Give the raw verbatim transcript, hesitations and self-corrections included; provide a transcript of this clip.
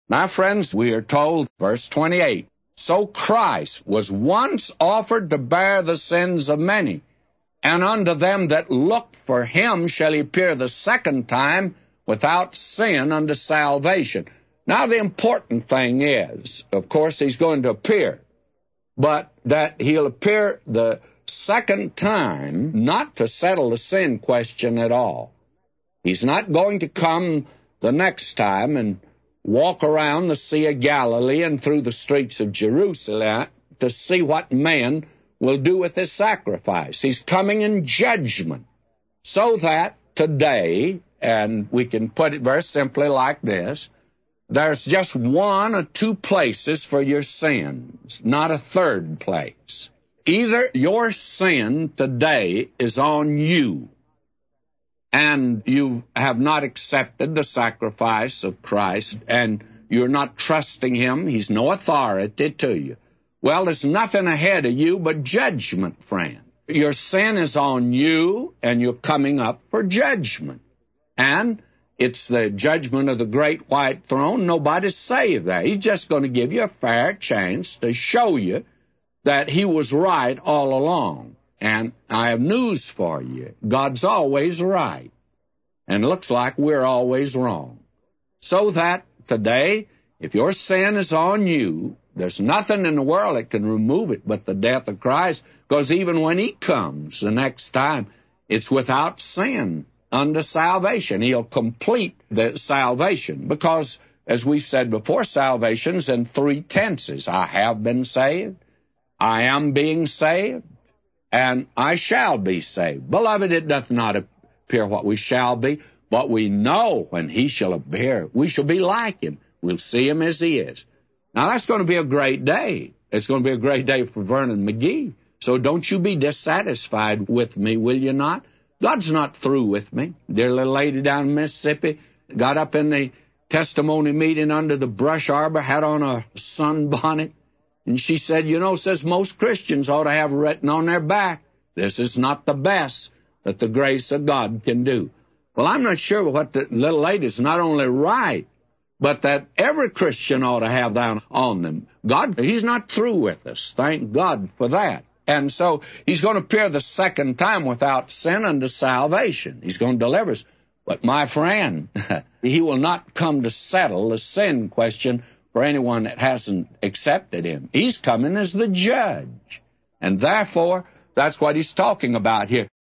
Now, friends, we are told, verse twenty-eight, so Christ was once offered to bear the sins of many, and unto them that look for him shall he appear the second time without sin unto salvation. Now, the important thing is, of course, he's going to appear, but that he'll appear the second time not to settle the sin question at all. He's not going to come the next time and walk around the Sea of Galilee and through the streets of Jerusalem to see what man will do with his sacrifice. He's coming in judgment, so that today, and we can put it very simply like this, there's just one or two places for your sins, not a third place. Either your sin today is on you, and you have not accepted the sacrifice of Christ, and you're not trusting him. He's no authority to you. Well, there's nothing ahead of you but judgment, friend. Your sin is on you, and you're coming up for judgment. And it's the judgment of the great white throne. Nobody's saved there. He's just going to give you a fair chance to show you that he was right all along. And I have news for you. God's always right. And it looks like we're always wrong. So that today, if your sin is on you, there's nothing in the world that can remove it but the death of Christ, because even when he comes the next time, it's without sin unto salvation. He'll complete the salvation, because, as we said before, salvation's in three tenses. I have been saved, I am being saved, and I shall be saved. Beloved, it doth not appear what we shall be, but we know when he shall appear, we shall be like him. We'll see him as he is. Now, that's going to be a great day. It's going to be a great day for Vernon McGee. So don't you be dissatisfied with me, will you not? God's not through with me. Dear little lady down in Mississippi got up in the testimony meeting under the brush arbor, had on a sunbonnet, and she said, you know, says most Christians ought to have written on their back, this is not the best that the grace of God can do. Well, I'm not sure what the little lady's not only right, but that every Christian ought to have that on them. God, he's not through with us. Thank God for that. And so he's going to appear the second time without sin unto salvation. He's going to deliver us. But my friend, he will not come to settle the sin question for anyone that hasn't accepted him. He's coming as the judge. And therefore, that's what he's talking about here.